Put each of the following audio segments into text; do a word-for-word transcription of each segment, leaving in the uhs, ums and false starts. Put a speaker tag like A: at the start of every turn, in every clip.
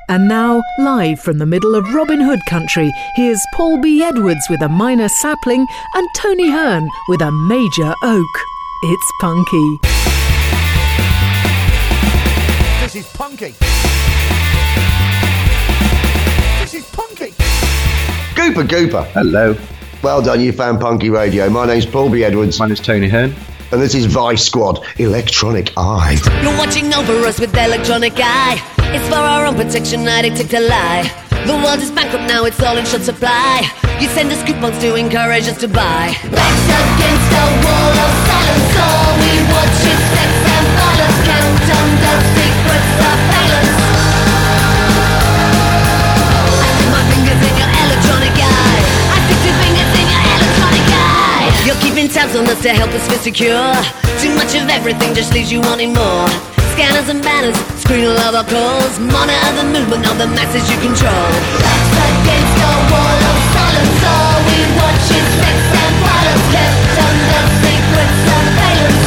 A: And now, live from the middle of Robin Hood country, here's Paul B. Edwards with a minor sapling and Tony Hearn with a major oak. It's punky.
B: This is punky. This is punky.
C: Gooper Gooper.
D: Hello.
C: Well done, you found Punky Radio. My name's Paul B. Edwards.
D: My name's Tony Hearn.
C: And this is Vice Squad, Electronic Eye.
E: You're watching over us with Electronic Eye. It's for our own protection, I detect a lie. The world is bankrupt now, it's all in short supply. You send us coupons to encourage us to buy. Backs against a wall of silence, all we watch is sex and violence. Count on the secrets of balance. I stick my fingers in your electronic eye. I stick two fingers in your electronic eye. You're keeping tabs on us to help us feel secure. Too much of everything just leaves you wanting more. Scanners and banners, screen all of our calls. Monitor the movement of the masses you control. Backs against a wall of silence, all we watch is sex and violence. Kept under secrets of valence.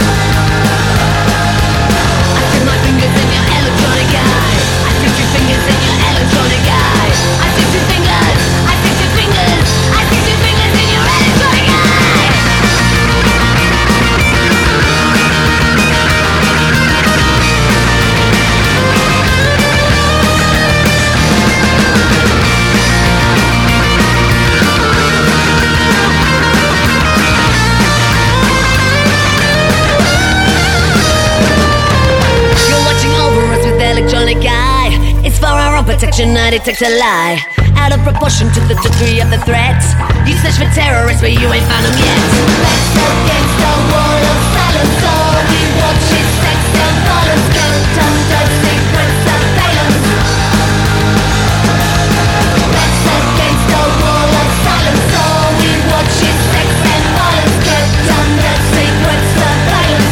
E: I stick my fingers in your electronic eye. I stick two fingers in your electronic eye. I stick two fingers, I stick two fingers, I stick two fingers in your electronic eye. Electronic eye, it's for our own protection, I detect a lie. Out of proportion to the degree of the threat, you search for terrorists but you ain't found them yet. Backs against the wall of silence, all we watch is sex and violence. Count under secrets of valence. Backs against the wall of silence, all we watch is sex and violence. Kept under secrets of valence.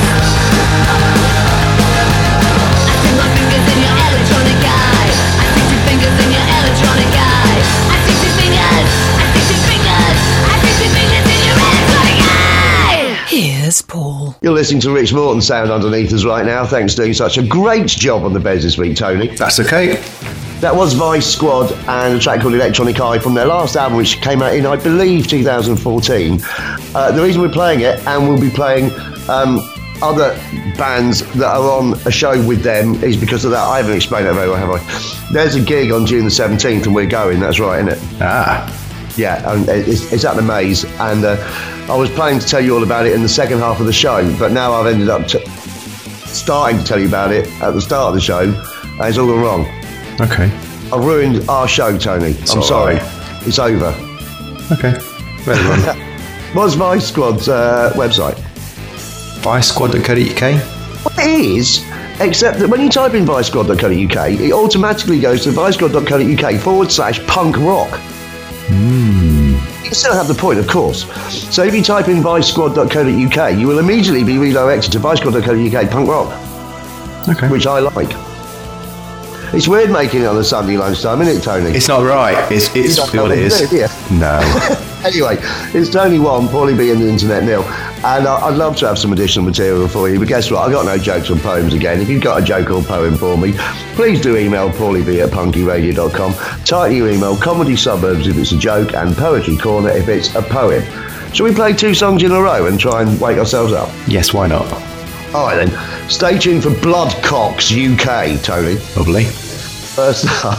E: Electronic eye. I stick two fingers in your electronic eye. I stick two fingers. I stick two fingers. I stick two fingers in your electronic eye.
A: Here's Paul.
C: You're listening to Rich Morton sound underneath us right now. Thanks for doing such a great job on the beds this week, Tony.
D: That's okay.
C: That was Vice Squad and a track called Electronic Eye from their last album, which came out in, I believe, two thousand fourteen. Uh, the reason we're playing it, and we'll be playing um, other bands that are on a show with them, is because of that. I haven't explained that very well, have I? There's a gig on June the seventeenth and we're going, that's right, isn't it?
D: Ah.
C: Yeah, and it's, it's at the Maze, and uh, I was planning to tell you all about it in the second half of the show, but now I've ended up t- starting to tell you about it at the start of the show, and it's all gone wrong.
D: Okay.
C: I've ruined our show, Tony.
D: It's
C: I'm sorry.
D: Right.
C: It's over.
D: Okay. Very well.
C: What's Vice Squad's uh, website?
D: vice squad dot co dot uk.
C: Well, it is, except that when you type in vice squad dot co dot uk, it automatically goes to vice squad dot co dot uk forward slash punk rock.
D: Mm.
C: You still have the point, of course. So if you type in vice squad dot co dot uk, you will immediately be redirected to vice squad dot co dot uk punk rock.
D: Okay.
C: Which I like. It's weird making it on a Sunday lunchtime, isn't it, Tony?
D: It's not right. It's it's what it is.
C: It,
D: no.
C: Anyway, it's Tony One, Paulie B and the Internet Nil, and uh, I'd love to have some additional material for you, but guess what? I've got no jokes or poems again. If you've got a joke or poem for me, please do email paulieb at punky radio dot com. Title your email Comedy Suburbs if it's a joke, and Poetry Corner if it's a poem. Shall we play two songs in a row and try and wake ourselves up?
D: Yes, why not?
C: All right then. Stay tuned for Bloodcocks U K, Tony.
D: Lovely.
C: First up,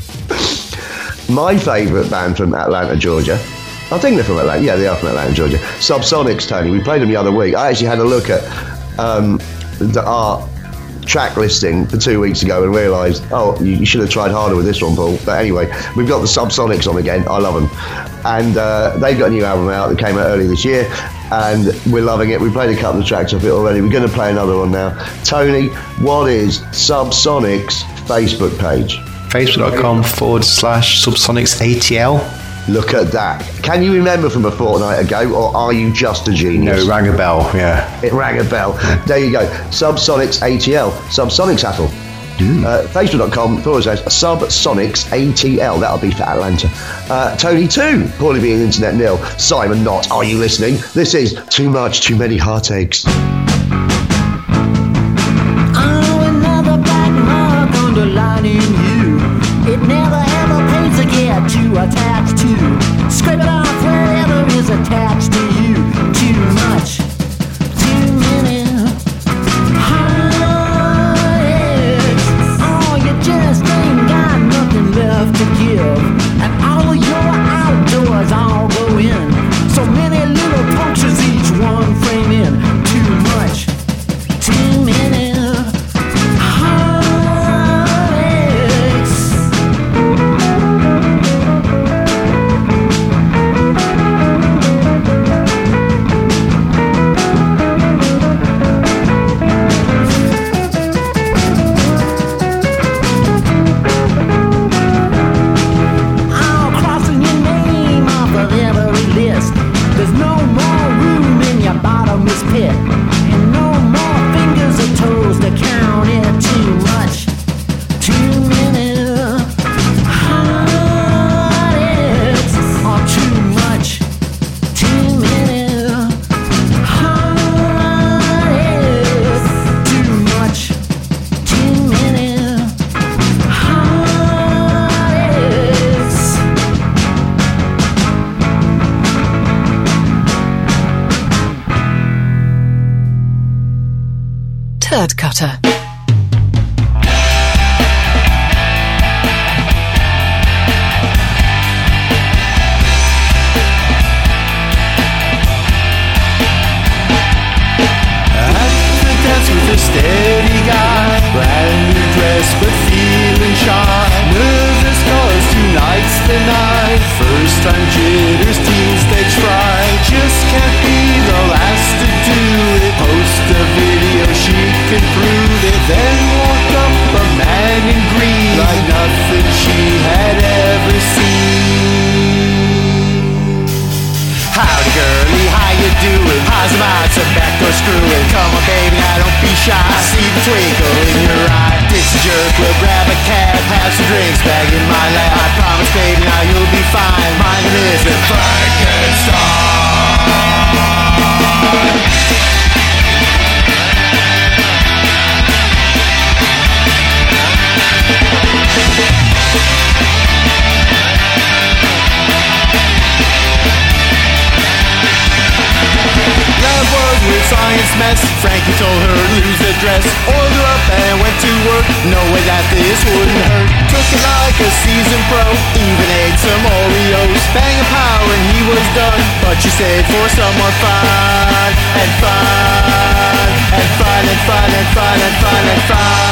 C: my favourite band from Atlanta, Georgia. I think they're from Atlanta. Yeah, they are from Atlanta, Georgia. Subsonics, Tony. We played them the other week. I actually had a look at um, the, our track listing for two weeks ago and realised, oh, you, you should have tried harder with this one, Paul. But anyway, we've got the Subsonics on again. I love them. And uh, they've got a new album out that came out earlier this year, and we're loving it. We played a couple of tracks of it already. We're going to play another one now. Tony, what is Subsonics' Facebook page?
D: Facebook.com forward slash Subsonics ATL.
C: Look at that. Can you remember from a fortnight ago, or are you just a genius?
D: No, it rang a bell, yeah.
C: It rang a bell. There you go. Subsonics A T L. Subsonics Apple. Mm. Uh, Facebook.com forward slash Subsonics A T L. That'll be for Atlanta. Uh, Tony two. Paulie B and Internet Nil. Simon Knott. Are you listening? This is Too Much, Too Many Heartaches.
F: Oh, another black mark underlining you.
A: Turd Cutter.
F: With a steady guy, brand new dress but feeling shy. Nervous cause tonight's the night. First time jitters, teen stage fright. Just can't be the last to do it. Post a video, she can prove it. Then walk up a man in green like nothing she had ever seen. Howdy girlie, how you doing? How's about some backdoor screwing? Come on baby, now don't be shy. I see the twinkle in your eye. Dixie jerk, we'll grab a cab, have some drinks back in my lap. I promise baby, now you'll be fine. My name is the Frankenstein. With science mess, Frankie told her to lose the dress. Oiled her up and went to work, knowing that this wouldn't hurt. Took it like a seasoned pro, even ate some Oreos. Bang a pow and he was done, but she stayed for some more fun. And fun, and fun, and fun, and fun, and fun, and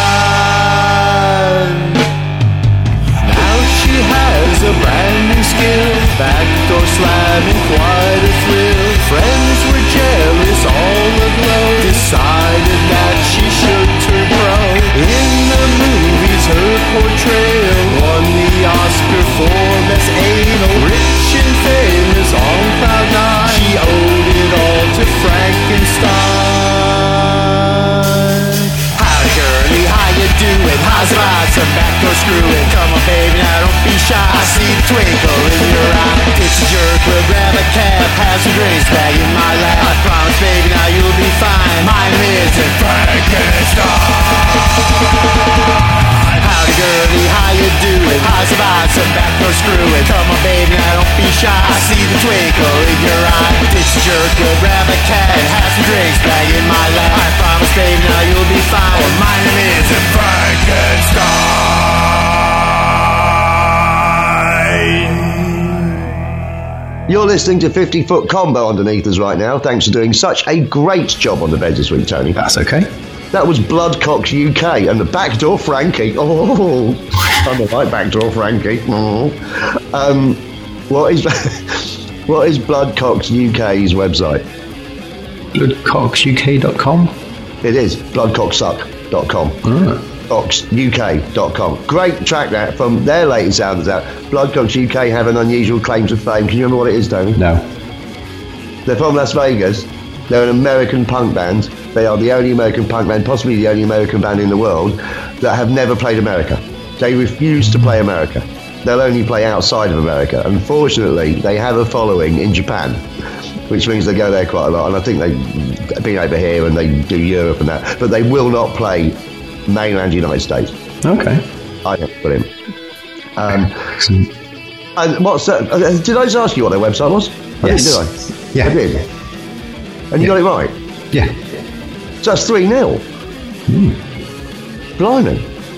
F: fun. Now she has a brand new skill, backdoor slamming, quite a thrill. Friends were jealous, all aglow, decided that she should turn pro. In the movies, her portrayal won the Oscar for Best Anal. Rich and famous on cloud nine, she owed it all to Frankenstein. Howdy girlie, how you doing? How's about some backdoor screwing? Come on baby, now don't be shy. I see the twinkle in your eye. Dixie jerk, we'll grab a cab, have some drinks back in my lap. I promise baby, now you'll be fine. My name is Frankenstein. Howdy girlie, how you doing? How's about some backdoor screwing? Come on baby, now don't be shy. I see the twinkle in your eye. Dixie jerk, we'll grab a cab, have some drinks back in my lap. I promise baby, now you'll be fine. Oh, my name is Frankenstein.
C: You're listening to fifty foot Combo underneath us right now. Thanks for doing such a great job on the beds this week, Tony.
D: That's okay.
C: That was Bloodcock's U K and the Backdoor Frankie. Oh, I don't like Backdoor Frankie. Oh. Um, what is what is Bloodcock's U K's website?
D: bloodcocks U K dot com?
C: It is bloodcocksuck dot com.
D: Oh.
C: cox U K dot com. Great track that from their latest sound is out. Bloodcocks U K have an unusual claim to fame. Can you remember what it is, Tony?
D: No.
C: They're from Las Vegas. They're an American punk band. They are the only American punk band, possibly the only American band in the world, that have never played America. They refuse to play America. They'll only play outside of America. Unfortunately, they have a following in Japan, which means they go there quite a lot. And I think they've been over here and they do Europe and that. But they will not play mainland United States.
D: Okay.
C: I don't put in. Um,
D: Excellent.
C: and what's that? Uh, did I just ask you what their website was? I
D: Yes.
C: did, did I?
D: Yeah.
C: I did. And you
D: Yeah.
C: got it right?
D: Yeah.
C: So that's three nil.
D: Mm.
C: Blimey.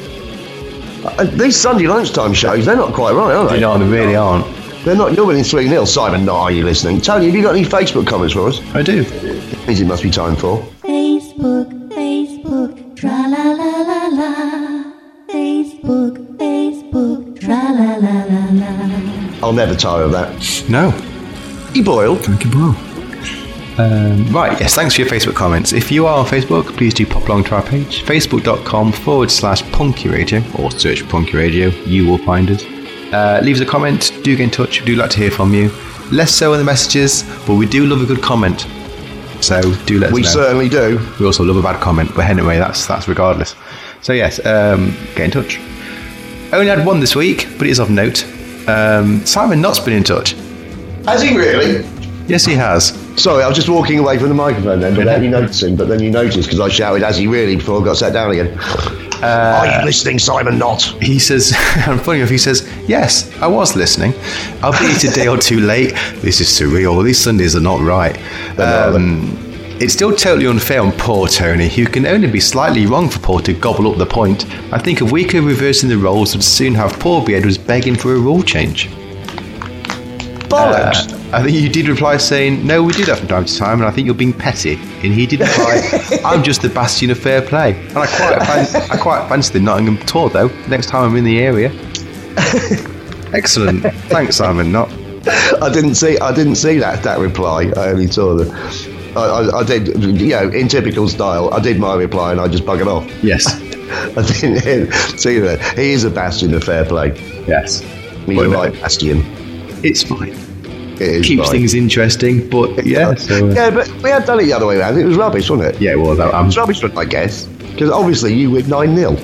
C: Uh, these Sunday lunchtime shows, they're not quite right, are they?
D: You know, they really aren't.
C: They're not. You're winning three nil. Simon, not are you listening? Tony, have you got any Facebook comments for us?
D: I do.
C: Means it must be time for.
G: Facebook, Facebook, tra la la la la. Facebook, Facebook, tra la la la la.
C: I'll never tire of that.
D: No.
C: He boiled.
D: Thank you, bro. Um, right, yes, thanks for your Facebook comments. If you are on Facebook, please do pop along to our page, facebook.com forward slash Punky Radio, or search for Punky Radio, you will find us. Uh, leave us a comment, do get in touch, we do like to hear from you. Less so in the messages, but we do love a good comment. So do let us
C: We
D: know.
C: certainly do.
D: We also love a bad comment, but anyway, that's that's regardless. So yes, um, get in touch. Only had one this week, but it is of note. Um, Simon Knott's been in touch.
C: Has he really?
D: Yes, he has.
C: Sorry, I was just walking away from the microphone then, without you noticing, but then you noticed because I shouted, has he really, before I got sat down again. Uh, Are you listening, Simon Knott?
D: He says, and funny enough, he says, yes, I was listening. I'll be a day or two late. This is surreal. These Sundays are not right.
C: They're not,
D: Um, it's still totally unfair on poor Tony, who can only be slightly wrong for Paul to gobble up the point. I think a week of reversing the roles would soon have Paul B. Edwards begging for a rule change.
C: Bollocks.
D: Uh, I think you did reply saying, no, we do that from time to time, and I think you're being petty. And he did reply, I'm just the bastion of fair play. And I quite, fan- I quite fancy the Nottingham tour, though, next time I'm in the area. Excellent. Thanks, Simon. Not.
C: I didn't see. I didn't see that that reply. I only saw the. I, I, I did. You know, in typical style, I did my reply and I just buggered off.
D: Yes.
C: I didn't see that. He is a bastion of fair play.
D: Yes.
C: He's a right bastion.
D: It's fine.
C: It is
D: Keeps
C: fine.
D: things interesting, but yeah. So, uh,
C: yeah, but we had done it the other way around. It was rubbish, wasn't it?
D: Yeah, well, that,
C: It
D: um,
C: was rubbish, I guess. Because obviously you went nine nil.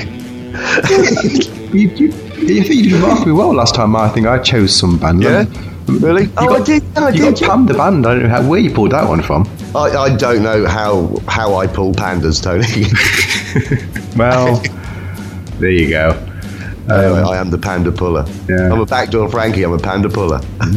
D: you, you, I think you did remarkably well last time. I think I chose some band.
C: Yeah? Really?
D: You
C: Oh,
D: got,
C: I did. I
D: you
C: did.
D: got Pam the band. I don't know how, where you pulled that one from.
C: I, I don't know how how I pull pandas, Tony.
D: Well, there you go.
C: Anyway, I am the panda puller.
D: Yeah.
C: I'm a backdoor Frankie. I'm a panda puller.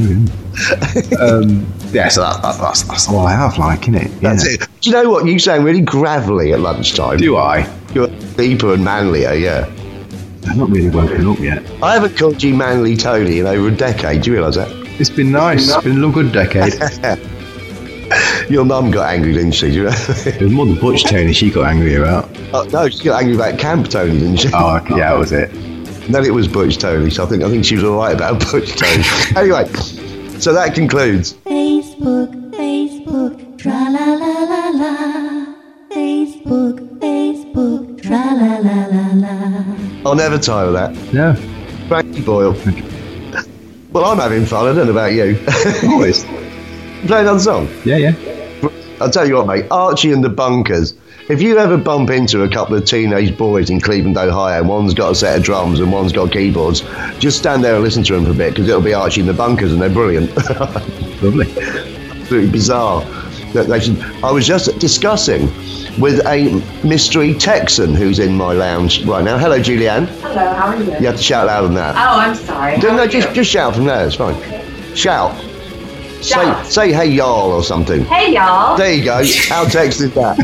D: um, yeah, so that, that, that's that's all I have, like, innit? Yeah.
C: That's it. Do you know what? You sound really gravelly at lunchtime.
D: Do I?
C: You're deeper and manlier, yeah.
D: I'm not really woken up yet.
C: I haven't called you Manly Tony in over a decade. Do you realise that?
D: It's been nice. It's been a good decade.
C: Your mum got angry, didn't she? Do you know?
D: It was more than Butch Tony she got angry about.
C: Oh, no, she got angry about Camp Tony, didn't she?
D: Oh, okay, yeah, that was it.
C: No, it was Butch Tony. So I think I think she was all right about Butch Tony. Anyway, so that concludes.
G: Facebook, Facebook, tra la la la la. Facebook, Facebook, tra la la la la.
C: I'll never tire of that.
D: Yeah.
C: Frankie Boyle. Well, I'm having fun. I don't know about you.
D: Always.
C: Play another song.
D: Yeah, yeah.
C: I'll tell you what, mate. Archie and the Bunkers. If you ever bump into a couple of teenage boys in Cleveland, Ohio, and one's got a set of drums and one's got keyboards, just stand there and listen to them for a bit, because it'll be Archie and the Bunkers, and they're brilliant.
D: Lovely.
C: Absolutely bizarre. That they should, I was just discussing with a mystery Texan who's in my lounge right now. Hello, Julianne.
H: Hello, how are you?
C: You have to shout louder than that.
H: Oh, I'm sorry.
C: No,
H: How
C: no,
H: are
C: just
H: you?
C: just shout from there. It's fine. Shout.
H: Shout.
C: Say, say hey y'all or something.
H: Hey, y'all.
C: There you go. How text is that?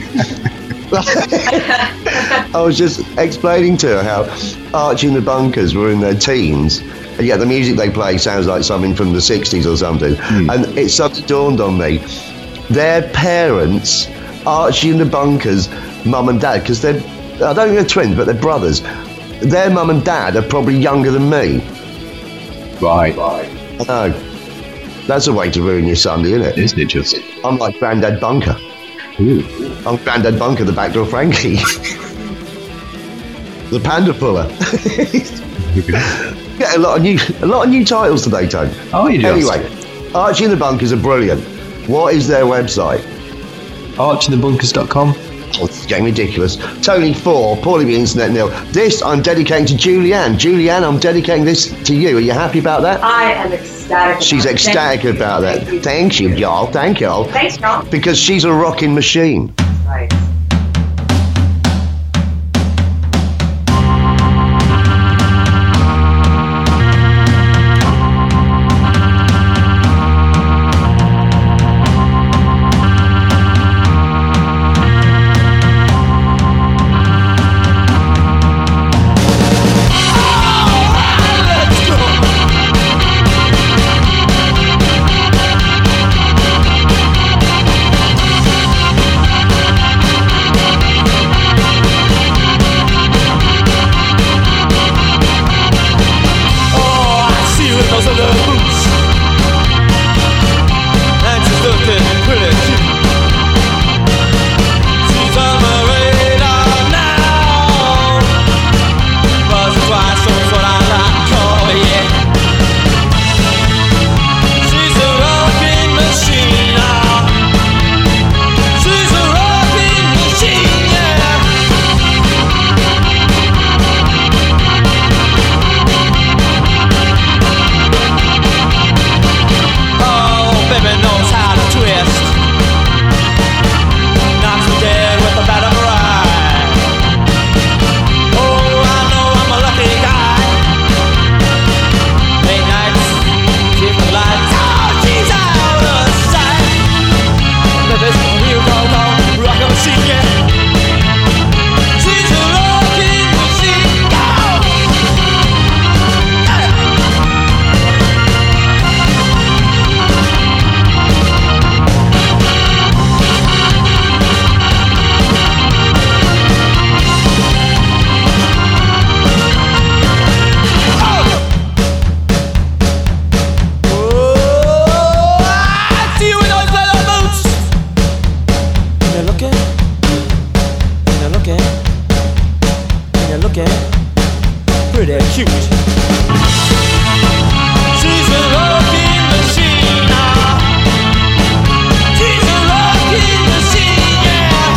C: I was just explaining to her how Archie and the Bunkers were in their teens, and yet the music they play sounds like something from the sixties or something.
D: Mm.
C: And it suddenly dawned on me, their parents, Archie and the Bunkers, mum and dad, because they're, I don't think they're twins, but they're brothers. Their mum and dad are probably younger than me.
D: Right.
C: I know. That's a way to ruin your Sunday, isn't it?
D: Isn't it just?
C: I'm like Grandad Bunker.
D: Ooh.
C: I'm Grandad Bunker, the backdoor Frankie. The panda puller. Get a lot of new, a lot of new titles today, Tony.
D: Oh, you just.
C: Anyway, Archie and the Bunkers are brilliant. What is their website?
D: archie and the bunkers dot com.
C: Oh, it's getting ridiculous. Tony four, Paulie the Internet nil. This I'm dedicating to Julianne. Julianne, I'm dedicating this to you. Are you happy about that?
H: I am ecstatic.
C: She's
H: about it.
C: ecstatic
H: Thank you.
C: about that.
H: Thank you.
C: Thank you, y'all. Thank y'all.
H: Thanks, y'all.
C: Because she's a rocking machine.
H: Right.
F: Let's go. pretty cute. She's a lucky machine now. She's a lucky machine, yeah.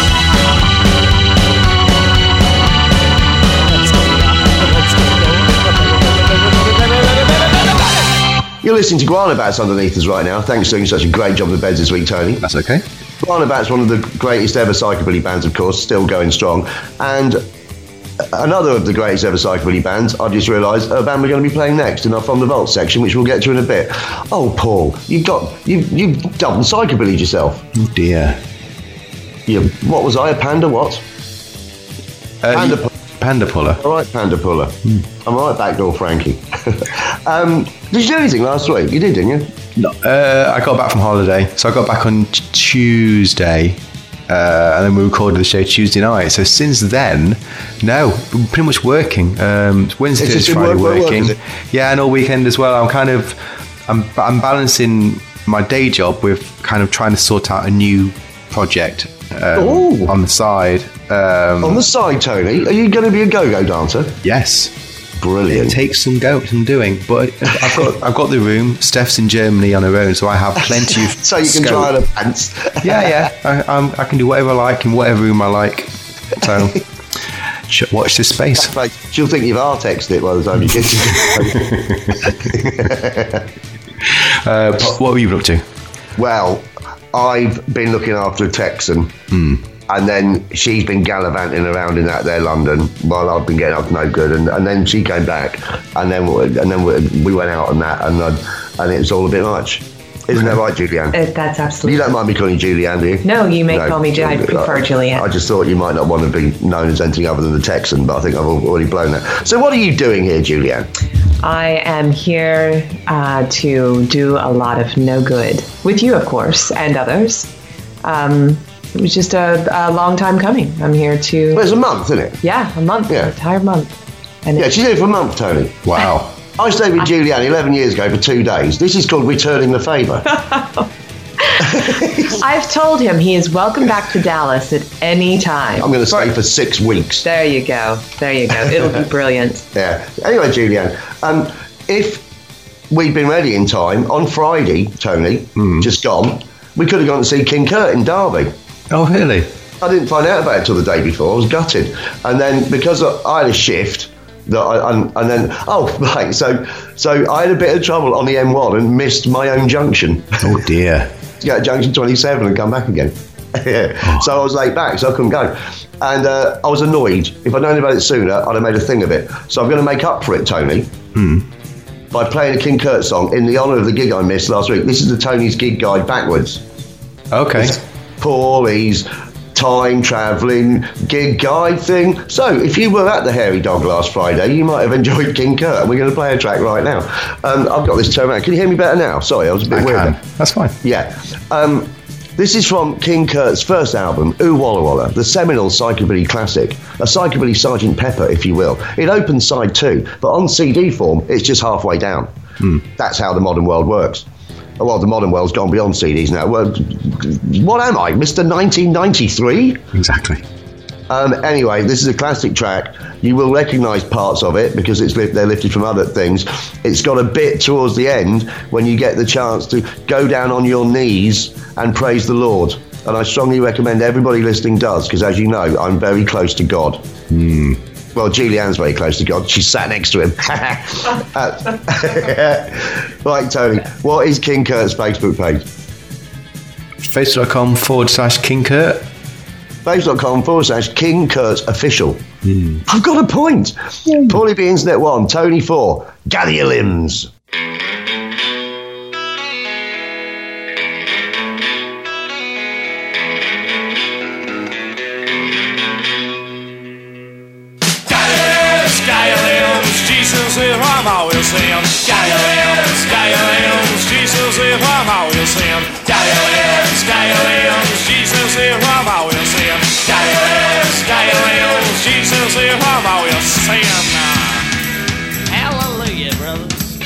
C: You're listening to Guanabats underneath us right now. Thanks for doing such a great job of the beds this week, Tony.
D: That's okay.
C: Guanabats, one of the greatest ever psychobilly bands, of course, still going strong. And another of the greatest ever psychobilly bands, I've just realised, a band we're going to be playing next in our From the Vault section, which we'll get to in a bit. Oh, Paul, you've got, you've, you've double psychobillyed yourself.
D: Oh, dear.
C: You, what was I, a panda what?
D: Uh,
C: Panda
D: you- Panda puller.
C: All right, Panda Puller. Mm. I'm all right, Backdoor Frankie. um, did you do anything last week? You did, didn't you?
D: No, uh, I got back from holiday, so I got back on t- Tuesday, uh, and then we recorded the show Tuesday night. So since then, no, I'm pretty much working. Um, Wednesday,
C: It's just
D: Thursday,
C: been
D: Friday
C: work, work,
D: working.
C: work, is it?
D: Yeah, and all weekend as well. I'm kind of, I'm, I'm balancing my day job with kind of trying to sort out a new project um,
C: Ooh.
D: on the side. Um,
C: On the side, Tony, are you going to be a go-go dancer?
D: yes.
C: Brilliant.
D: It takes some go, some doing, but I've got I've got the room. Steph's in Germany on her own, so I have plenty of
C: So you can
D: scope.
C: try on her pants.
D: Yeah, yeah. I, I'm, I can do whatever I like in whatever room I like. So, sh- watch this space.
C: Like, she'll think you've Artexed it by the time you get to
D: Uh, but what were you up to?
C: Well, I've been looking after a Texan,
D: Hmm.
C: and then she's been gallivanting around in that there London while I've been getting up to no good, and, and then she came back, and then we- and then we, we went out on that, and I, and it was all a bit much. Isn't that right, Julianne?
I: Uh, that's absolutely.
C: You don't mind me calling you Julianne, do you?
I: No, you may call me Ju- I prefer Julianne.
C: I just thought you might not want to be known as anything other than the Texan, but I think I've al- already blown that. So what are you doing here, Julianne?
I: I am here uh, to do a lot of no good with you, of course, and others. Um, it was just a, a long time coming. I'm here to.
C: Well, it's a month, isn't it?
I: Yeah, a month,
C: Yeah.
I: an entire month. And
C: Yeah,
I: it-
C: she's here for a month, Tony.
D: Wow.
C: I stayed with Julianne eleven years ago for two days. This is called returning the favour.
I: I've told him he is welcome back to Dallas at any time.
C: I'm going to stay for six weeks.
I: There you go. There you go. It'll be brilliant.
C: Yeah. Anyway, Julianne, um, if we'd been ready in time, on Friday, Tony, just gone, we could have gone to see King Kurt in Derby.
D: Oh, really?
C: I didn't find out about it till the day before. I was gutted. And then because I had a shift, that I, and, and then, oh, right, so so I had a bit of trouble on the M one and missed my own junction.
D: Oh, dear.
C: To go to junction twenty-seven and come back again. Yeah. So I was late back, so I couldn't go. And uh, I was annoyed. If I'd known about it sooner, I'd have made a thing of it. So I'm going to make up for it, Tony, by playing a King Kurt song in the honour of the gig I missed last week. This is the Tony's Gig Guide backwards.
D: Okay.
C: Paulie's time travelling gig guide thing. So if you were at the Hairy Dog last Friday, you might have enjoyed King Kurt. We're going to play a track right now. Um, I've got this turned around. Can you hear me better now? Sorry, I was a bit
D: I
C: weird
D: can.
C: there.
D: That's fine.
C: Yeah. Um, this is from King Kurt's first album, Ooh Walla Walla, the seminal psychobilly classic, a psychobilly Sergeant Pepper, if you will. It opens side two, but on C D form, it's just halfway down. That's how the modern world works. Well, the modern world's gone beyond C Ds now. Well, what am I, Mister nineteen ninety-three?
D: Exactly.
C: Um, anyway, this is a classic track. You will recognise parts of it because it's li- they're lifted from other things. It's got a bit towards the end when you get the chance to go down on your knees and praise the Lord. And I strongly recommend everybody listening does, because as you know, I'm very close to God.
D: Hmm.
C: Well, Julianne's very close to God. She's sat next to him. Uh, right, Tony, what is King Kurt's Facebook page?
D: Facebook.com forward slash King Kurt.
C: Facebook.com forward slash King Kurt Official. I've got a point. Paulie B Internet one, Tony four. Gather your limbs.
F: Jesus, if I'm always saying, got your limbs, got your limbs, Jesus, if I'm always saying, got your limbs, got your limbs, Jesus, if I'm always saying, got your limbs, got your limbs, Jesus, if I'm always saying, hallelujah, brothers.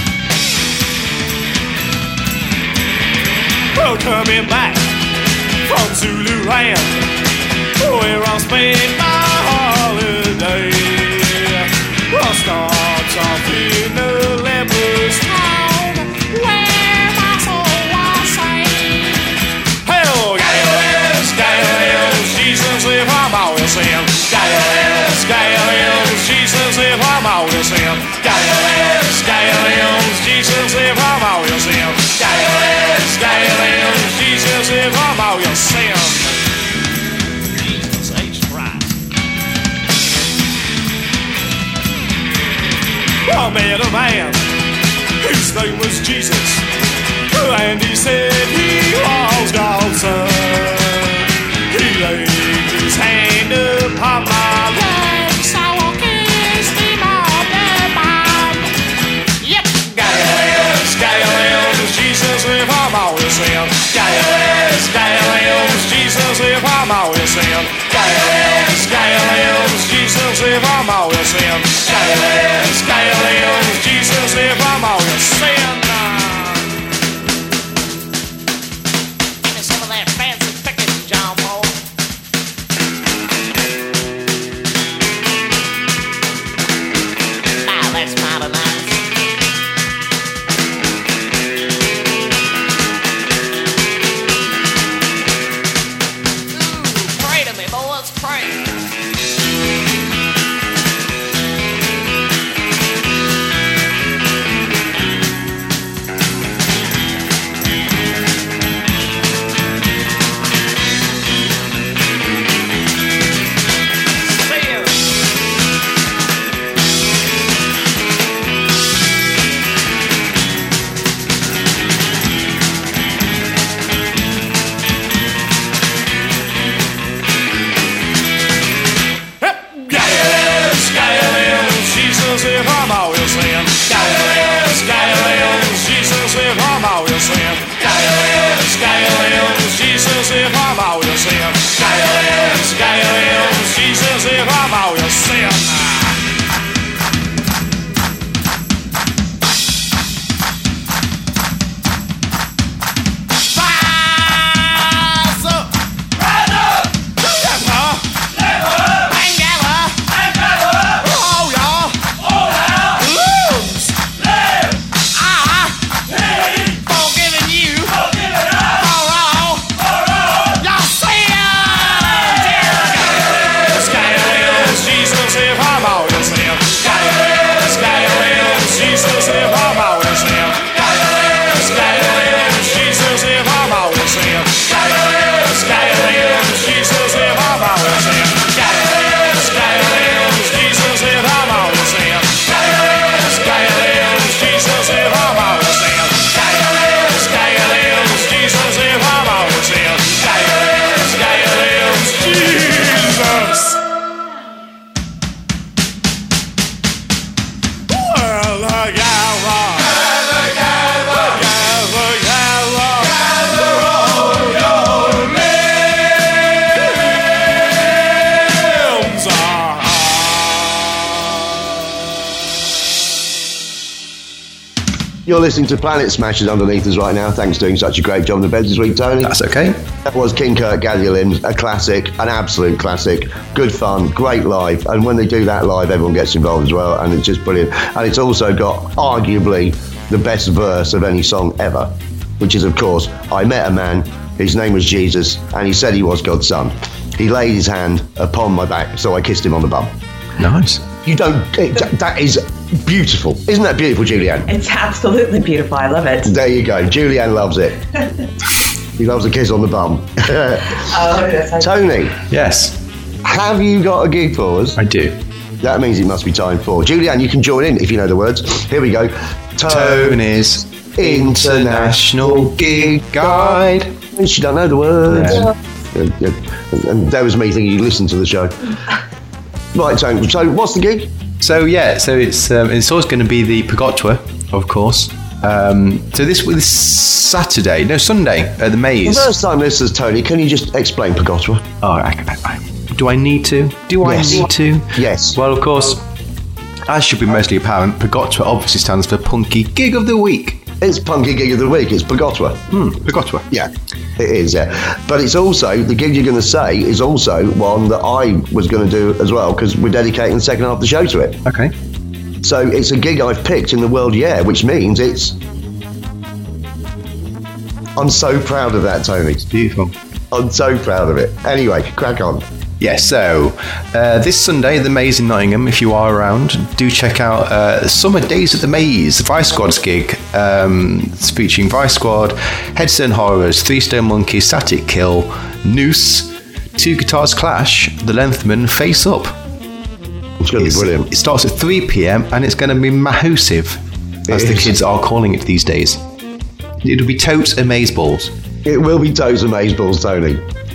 F: Well, coming back from Zulu land, where I spent my holiday. Well, I met a man, his name was Jesus, and he said he was God's son. He laid his hand upon my leg, so I kissed him on the mouth. Yep, Gaius, Gaius, Jesus, if I'm always in. Gaius, Gaius, Jesus, if I'm always in. Gaius, Gaius, Jesus, if I'm always in. Gaius, Gaius, Jesus, if I'm always in. Give me some of that fancy picking, John Paul. Ah, that's mighty nice. Ooh, pray to me, boys, pray. If I'm always in. Gaius, Gaius, Jesus, if I'm always in. Gaius, Gaius, Jesus, if I'm always in. Gaius, Gaius, Jesus, if I'm always in.
C: You're listening to Planet Smashers underneath us right now. Thanks for doing such a great job on the bed this week, Tony.
D: That's okay.
C: That was King Kurt, Gather Your Limbs, a classic, an absolute classic. Good fun, great live. And when they do that live, everyone gets involved as well. And it's just brilliant. And it's also got arguably the best verse of any song ever, which is, of course, I met a man, his name was Jesus, and he said he was God's son. He laid his hand upon my back, so I kissed him on the bum.
D: Nice.
C: You don't, it, that is beautiful. Isn't that beautiful, Julianne?
I: It's absolutely beautiful. I love it.
C: There you go. Julianne loves it. He loves a kiss on the bum.
I: Oh, yes,
C: Tony.
D: Yes.
C: Have you got a gig for us?
D: I do.
C: That means it must be time for Julianne. You can join in if you know the words. Here we go.
D: Tony's International Gig Guide.
C: She don't know the words.
D: Yeah.
C: And, and, and that was me thinking you listened to the show. Right, Tony. So, what's the gig?
D: So yeah, so it's um, it's always going to be the Pagotwa, of course. Um, so this this Saturday, no Sunday, at the Maze.
C: The first time listeners, Tony, can you just explain Pagotwa?
D: Oh, I, I, I, do I need to? Do I
C: Yes.
D: need to?
C: Yes.
D: Well, of course, as should be mostly apparent, Pagotwa obviously stands for Punky Gig of the Week.
C: It's Punky Gig of the Week. It's Pagotwa.
D: Hmm, Pagotwa.
C: Yeah, it is, yeah. But it's also, the gig you're going to say is also one that I was going to do as well, because we're dedicating the second half of the show to it.
D: Okay.
C: So it's a gig I've picked in the world, yeah, which means it's... I'm so proud of that, Tony.
D: It's beautiful.
C: I'm so proud of it. Anyway, crack on.
D: Yeah, so uh, this Sunday, the Maze in Nottingham, if you are around, do check out uh, Summer Days at the Maze, the Vice Squad's gig. Um, it's featuring Vice Squad, Headstone Horrors, Three Stone Monkeys, Static Kill, Noose, Two Guitars Clash, The Lengthman, Face Up.
C: It's going to be brilliant.
D: It starts at three p.m. and it's going to be mahoosive, as
C: It
D: the
C: is.
D: kids are calling it these days. It'll be totes amazeballs.
C: It will be toes amazeballs, Tony.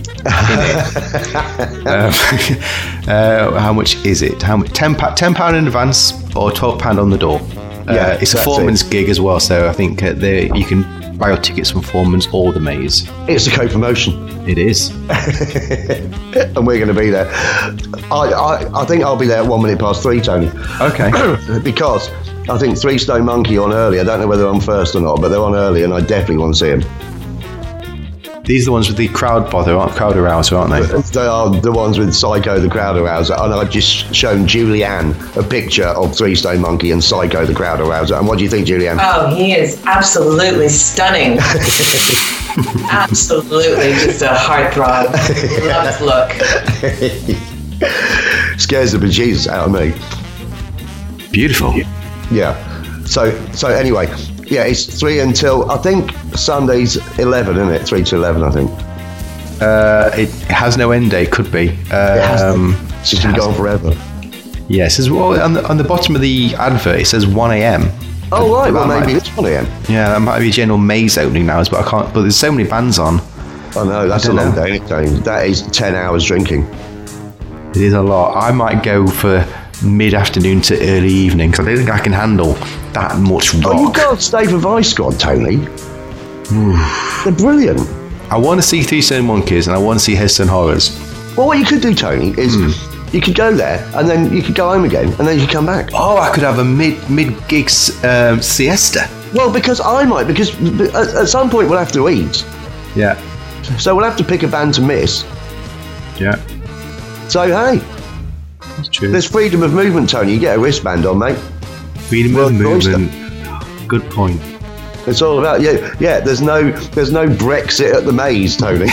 D: um, uh, how much is it? How much? Ten pound, ten pound in advance, or twelve pound on the door. Uh,
C: Yeah,
D: it's a
C: that's
D: foreman's
C: it.
D: gig as well, so I think uh, there you can buy your tickets from Foreman's or the Maze.
C: It's a co-promotion.
D: It is.
C: And we're going to be there. I, I, I think I'll be there at one minute past three, Tony.
D: Okay.
C: Because I think Three Stone Monkey on early. I don't know whether I'm first or not, but they're on early, and I definitely want to see them.
D: These are the ones with the crowd bother, aren't crowd arouser, aren't they?
C: They are the ones with Psycho the Crowd Arouser, and I've just shown Julianne a picture of Three Stone Monkey and Psycho the Crowd Arouser. And what do you think, Julianne?
I: Oh, he is absolutely stunning. Absolutely just a heartthrob. Love his look.
C: Scares the bejesus out of me.
D: Beautiful.
C: Yeah. So so anyway, yeah, it's three until I think Sunday's eleven, isn't it? Three to eleven, I think.
D: Uh, it has no end date. Could be. Um,
C: It's just been going forever.
D: Yeah, it says well on the, on the bottom of the advert. It says one a.m.
C: Oh right, well
D: That
C: maybe
D: might-
C: it's one a.m.
D: Yeah, that might be a general Maze opening now, but I can't. But there's so many bands on.
C: I know that's
D: I
C: a
D: don't
C: long
D: know.
C: day. Isn't it, Tony? That is ten hours drinking.
D: It is a lot. I might go for mid-afternoon to early evening because I don't think I can handle that much rock.
C: Oh, you can't stay for Vice Squad, Tony. They're brilliant.
D: I want to see Three Stone Monkeys and I want to see Headstone Horrors.
C: Well, what you could do, Tony, is
D: Hmm.
C: you could go there and then you could go home again and then you could come back.
D: Oh, I could have a mid mid gig um, siesta.
C: Well, because I might, because at, at some point we'll have to eat.
D: Yeah,
C: So we'll have to pick a band to miss.
D: yeah,
C: So, hey,
D: that's true.
C: there's freedom of movement, Tony. You get a wristband on, mate.
D: Freedom
C: Well,
D: of
C: oyster.
D: movement. Good point.
C: It's all about, yeah, yeah, there's no there's no Brexit at the Maze, Tony.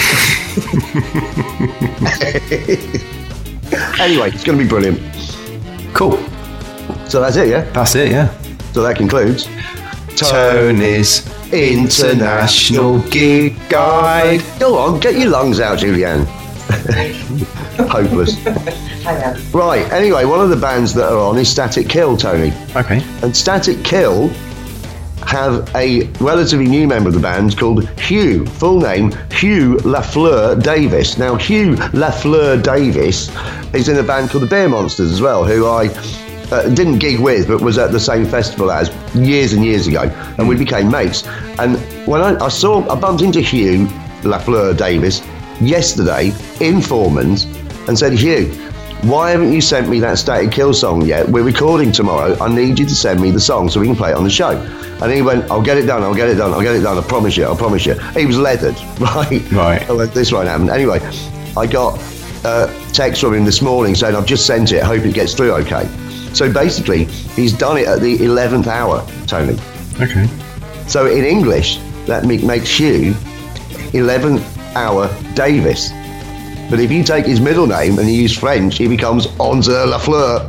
C: Anyway, it's going to be brilliant.
D: Cool.
C: So that's it, yeah?
D: That's it. Yeah.
C: So that concludes
D: Tony's International Gig Guide.
C: Go on, get your lungs out, Julianne. Hopeless.
I: I know.
C: Right, anyway, one of the bands that are on is Static Kill, Tony.
D: Okay.
C: And Static Kill have a relatively new member of the band called Hugh. Full name, Hugh Lafleur Davis. Now, Hugh Lafleur Davis is in a band called the Beer Monsters as well, who I uh, didn't gig with, but was at the same festival as years and years ago. And we became mates. And when I, I saw, I bumped into Hugh Lafleur Davis yesterday in Foreman's and said, Hugh, why haven't you sent me that Static Kill song yet? We're recording tomorrow. I need you to send me the song so we can play it on the show. And he went, I'll get it done, I'll get it done, I'll get it done, I promise you, I promise you. He was leathered, right?
D: Right.
C: I went, this won't happen. Anyway, I got a text from him this morning saying, I've just sent it, hope it gets through okay. So basically, he's done it at the eleventh hour, Tony.
D: Okay.
C: So in English, that ma- makes Hugh eleventh hour Davis. But if you take his middle name and you use French, he becomes Onze Lafleur.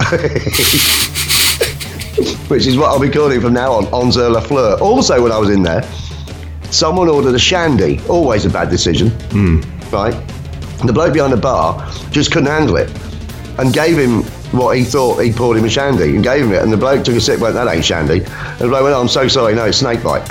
C: Which is what I'll be calling from now on, Onze Lafleur. Also, when I was in there, someone ordered a shandy. Always a bad decision, right? The bloke behind the bar just couldn't handle it and gave him what he thought he poured him a shandy and gave him it. And the bloke took a sip, went, that ain't shandy. And the bloke went, oh, I'm so sorry, no, it's snake bite.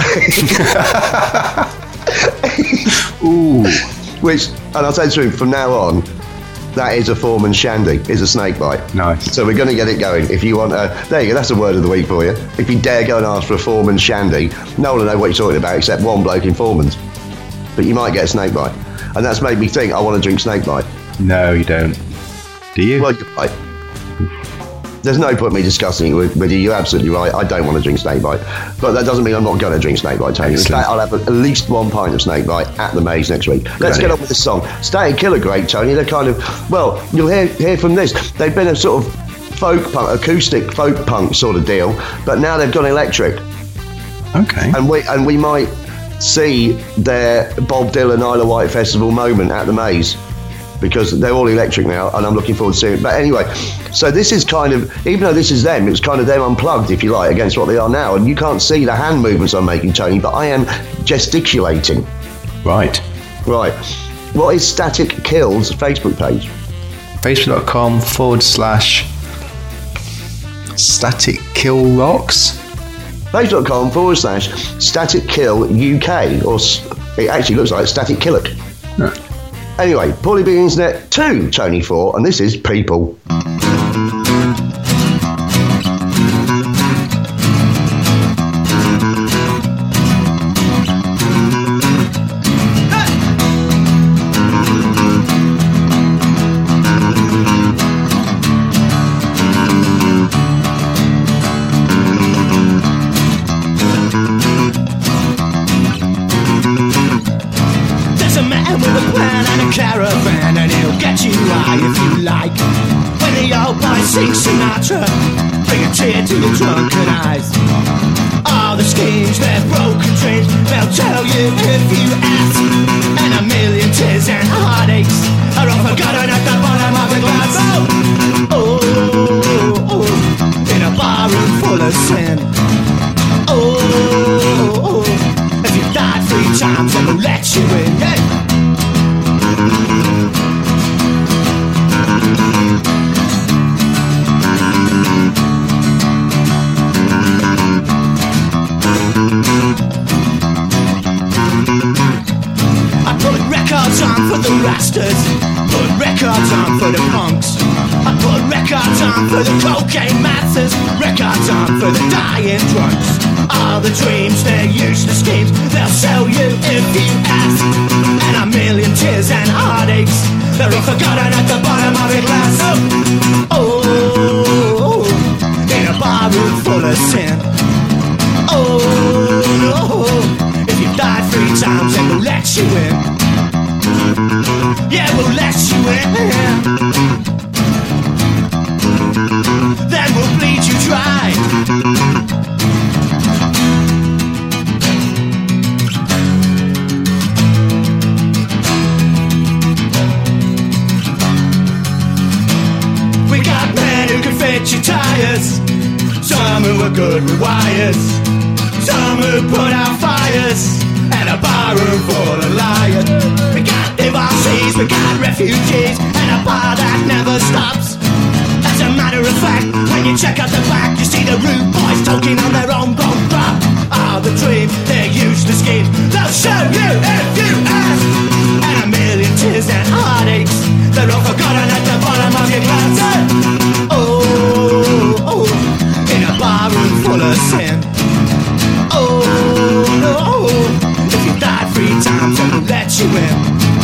D: Ooh.
C: Which, and I said to him, from now on, that is a Foreman shandy, is a snake bite.
D: Nice.
C: So we're going to get it going. If you want a, there you go, that's a word of the week for you. If you dare go and ask for a Foreman shandy, no one will know what you're talking about except one bloke in Foreman's. But you might get a snake bite. And that's made me think I want to drink snake bite.
D: No, you don't. Do you?
C: Well, you're right. There's no point in me discussing it with, with you. You're absolutely right. I don't want to drink snakebite. But that doesn't mean I'm not going to drink snakebite, Tony. In
D: Excellent.
C: fact, I'll have at least one pint of snakebite at the Maze next week. Let's
D: idea.
C: get on with this song. Static Kill are great, Tony. They're kind of, well, you'll hear, hear from this. They've been a sort of folk punk, acoustic folk punk sort of deal, but now they've gone electric.
D: Okay.
C: And we, and we might see their Bob Dylan Isle of Wight Festival moment at the Maze, because they're all electric now, and I'm looking forward to seeing it. But anyway, so this is kind of, even though this is them, it's kind of them unplugged, if you like, against what they are now. And you can't see the hand movements I'm making, Tony, but I am gesticulating.
D: Right.
C: Right. What is Static Kill's Facebook page?
D: Facebook.com forward slash Static Kill Rocks.
C: Facebook.com forward slash Static Kill U K, or s- it actually looks like Static Killock.
D: No.
C: Anyway, Paulie B Internet to Tony four, and this is People.
F: Sing Sinatra, bring a tear to your drunken eyes. All the schemes, their broken dreams, they'll tell you if you ask. And a million tears and heartaches are all forgotten at the bottom of the glass. Oh, oh, oh, in a barroom full of sin. Oh, oh, if you died three times, then we'll let you in. Yeah. On for the rastas, put records on for the punks. I put records on for the cocaine masters, records on for the dying drunks. All the dreams, they're useless schemes, they'll sell you if you ask. And a million tears and heartaches, they're all forgotten at the bottom of a glass. Oh, oh, in a barroom full of sin. Oh, no, if you died three times, then we'll let you in. Yeah, we'll let you in. Then we'll bleed you dry. We got men who can fit your tires, some who are good with wires, some who put out fires, and a barroom full of liars. We got divorcees, we got refugees, and a bar that never stops. As a matter of fact, when you check out the back, you see the rude boys talking on their own bone crop. All the dreams, they're useless schemes, they'll show you if you ask. And a million tears and heartaches, they're all forgotten at the bottom of your glass. Oh, oh, in a barroom full of sin. Oh, no, if you died three times, then we'll let you in.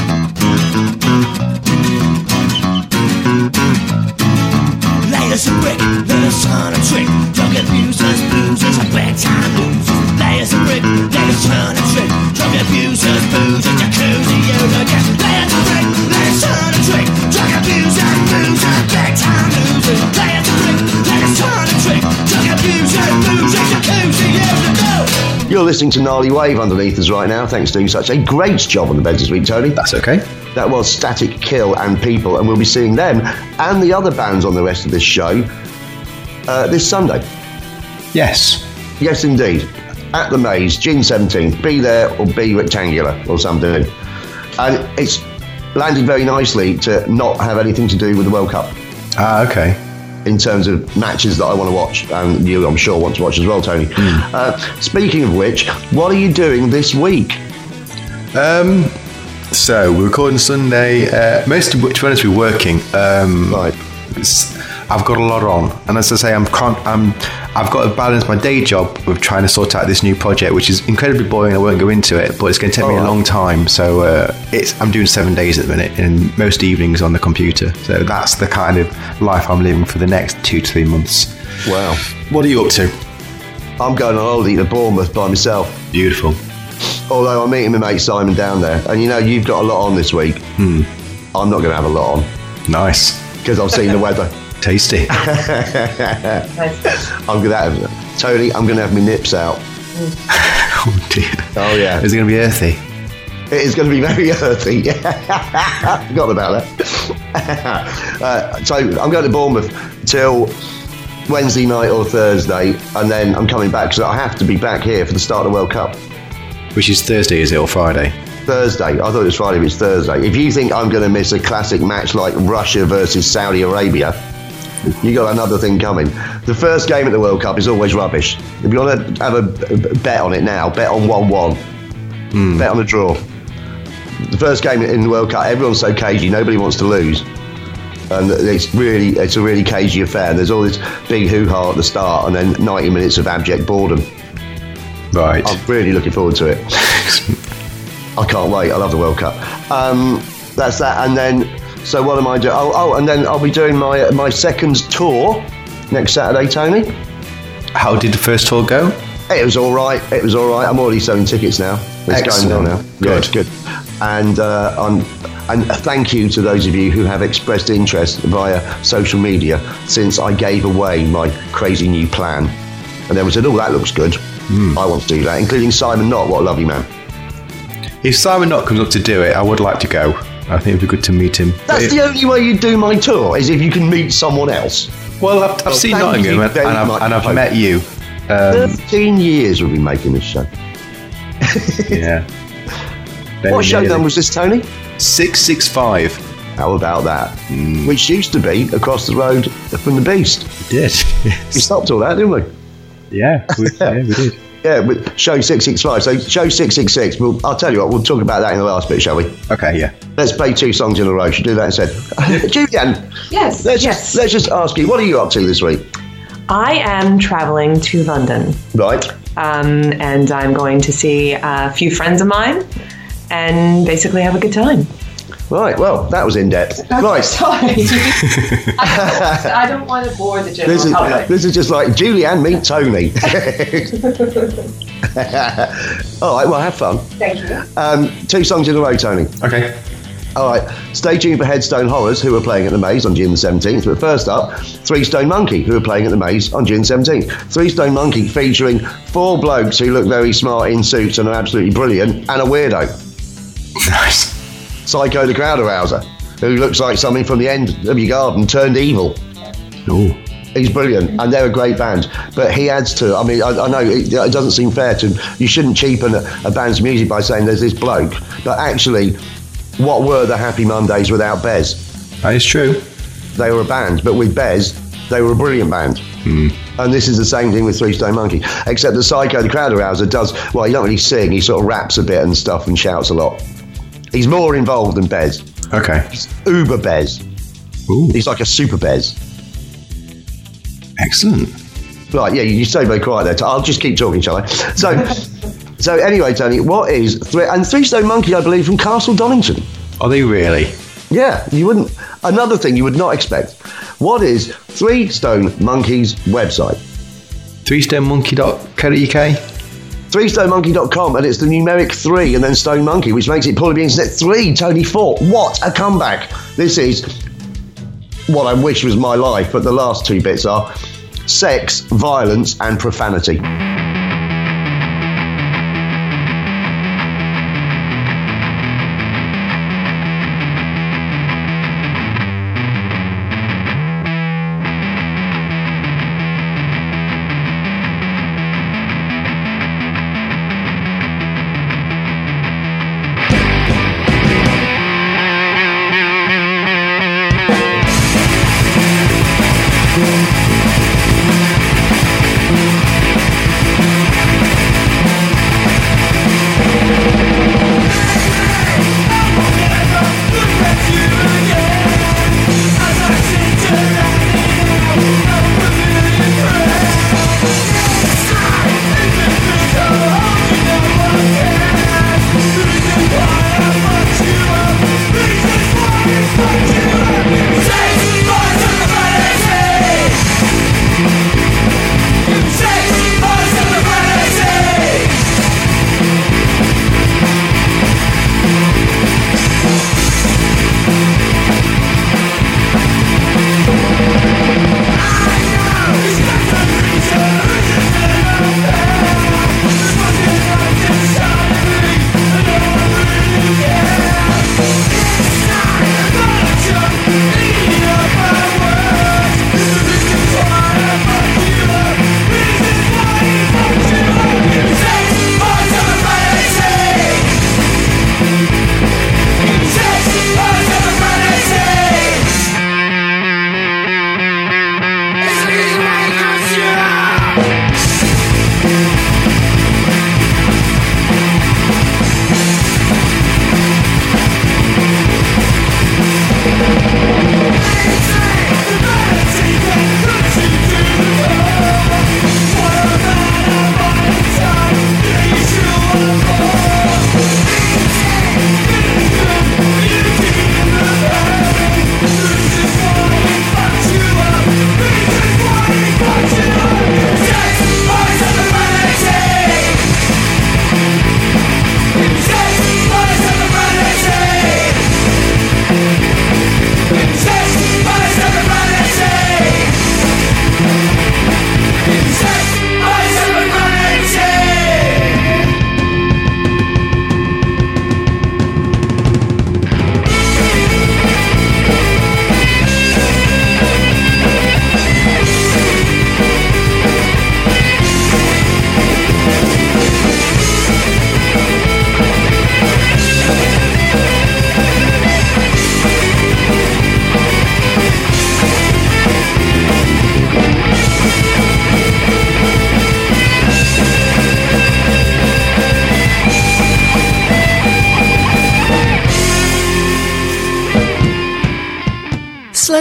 F: Lay us a brick, let us turn a trick. Drug abusers, boozers, and bedtime losers. Lay us a brick, let us turn a trick. Drug abusers, boozers, jacuzzi, yoga, yeah. Lay us a brick, let us turn a trick. Drug abusers, boozers, bedtime losers. Lay us a brick, let us turn a trick. Drug abusers, boozers, jacuzzi, yoga, go.
C: You're listening to Gnarly Wave underneath us right now. Thanks for doing such a great job on the beds this week, Tony.
D: That's okay.
C: That was Static Kill and People, and we'll be seeing them and the other bands on the rest of this show uh, this Sunday.
D: Yes.
C: Yes, indeed. At the Maze, June seventeenth. Be there or be rectangular or something. And it's landed very nicely to not have anything to do with the World Cup.
D: Ah, okay.
C: In terms of matches that I want to watch, and you, I'm sure, want to watch as well, Tony. Mm. Uh, speaking of which, what are you doing this week?
D: Um, so we're recording Sunday. Uh, most of which, to be honest, we're working. Um,
C: right.
D: I've got a lot on, and as I say, I'm, I'm I've got to balance my day job with trying to sort out this new project, which is incredibly boring. I won't go into it, but it's going to take All me right. a long time. So uh, it's I'm doing seven days at the minute, and most evenings on the computer. So that's the kind of life I'm living for the next two to three months.
C: Wow.
D: What are you up to?
C: I'm going on holiday to Bournemouth by myself.
D: Beautiful.
C: Although I'm meeting my mate Simon down there, and you know you've got a lot on this week.
D: Hmm.
C: I'm not going to have a lot on.
D: Nice.
C: Because I've seen the weather.
D: Tasty.
C: I'm going to have Tony. I'm going to have my nips out.
D: Oh dear.
C: Oh yeah.
D: Is it going to be earthy?
C: It is going to be very earthy. Forgot about that. uh, so I'm going to Bournemouth till Wednesday night or Thursday, and then I'm coming back because I have to be back here for the start of the World Cup.
D: Which is Thursday, is it, or Friday?
C: Thursday. I thought it was Friday, but it's Thursday. If you think I'm going to miss a classic match like Russia versus Saudi Arabia, You got another thing coming. The first game at the World Cup is always rubbish. If you want to have a bet on it now, bet on one one. Mm. Bet on a draw. The first game in the World Cup, everyone's so cagey, nobody wants to lose. And it's really, it's a really cagey affair. And there's all this big hoo-ha at the start, and then ninety minutes of abject boredom.
D: Right.
C: I'm really looking forward to it. I can't wait. I love the World Cup. Um, that's that. And then, so what am I doing? Oh, oh, and then I'll be doing my my second tour next Saturday, Tony.
D: How did the first tour go?
C: It was all right. It was all right. I'm already selling tickets now. It's
D: Excellent.
C: going well now.
D: Good.
C: Yeah, it's good. And uh, I'm, and thank you to those of you who have expressed interest via social media since I gave away my crazy new plan. And everyone said, "Oh, that looks good. Mm. I want to do that," including Simon Knott. What a lovely man.
D: If Simon Knott comes up to do it, I would like to go. I think it'd be good to meet him.
C: That's
D: it,
C: the only way you do my tour, is if you can meet someone else.
D: Well, I've, I've
C: well,
D: seen Nottingham and, and I've, and I've met you. Um,
C: Thirteen years we've been making this show.
D: Yeah.
C: What show number was this, Tony?
D: six six five.
C: How about that?
D: Mm.
C: Which used to be across the road from the Beast.
D: We did. Yes.
C: We stopped all that, didn't we?
D: Yeah, we, yeah, we did.
C: Yeah, with show six six five. So show six six six. We'll, I'll tell you what, we'll talk about that in the last bit, shall we?
D: Okay, yeah.
C: Let's play two songs in a row. Should do that instead. Julianne.
I: Yes.
C: Let's
I: yes.
C: Just, let's just ask you, what are you up to this week?
I: I am traveling to London.
C: Right.
I: Um, and I'm going to see a few friends of mine and basically have a good time.
C: Right, well, that was in depth. Right.
I: Sorry. I, I don't want to bore the general
C: This is,
I: public.
C: this is just like Julianne meet Tony. All right, well, have fun.
I: Thank you.
C: Um, two songs in a row, Tony.
D: Okay.
C: All right, stay tuned for Headstone Horrors, who are playing at the Maze on June the seventeenth. But first up, Three Stone Monkey, who are playing at the Maze on June seventeenth. Three Stone Monkey featuring four blokes who look very smart in suits and are absolutely brilliant, and a weirdo.
D: Nice.
C: Psycho the Crowd Arouser, who looks like something from the end of your garden turned evil.
D: Ooh.
C: He's brilliant, and they're a great band. But he adds to, I mean, I, I know it, it doesn't seem fair to, you shouldn't cheapen a, a band's music by saying there's this bloke, but actually, what were the Happy Mondays without Bez?
D: That is true.
C: They were a band, but with Bez, they were a brilliant band.
D: Mm.
C: And this is the same thing with Three Stone Monkey, except the Psycho the Crowd Arouser does, well, he don't really sing, he sort of raps a bit and stuff and shouts a lot. He's more involved than Bez.
D: Okay.
C: He's uber Bez.
D: Ooh.
C: He's like a super Bez.
D: Excellent.
C: Right, yeah, you stay very quiet there. I'll just keep talking, shall I? So, so anyway, Tony, what is three, and Three Stone Monkey, I believe, from Castle Donington.
D: Are they really?
C: Yeah, you wouldn't. Another thing you would not expect. What is Three Stone Monkey's website?
D: three stone monkey dot co dot U K.
C: three stone monkey dot com, and it's the numeric three and then Stone Monkey, which makes it Paul B Internet three, Tony four. What a comeback! This is what I wish was my life, but the last two bits are sex, violence, and profanity.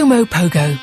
A: Momo Pogo.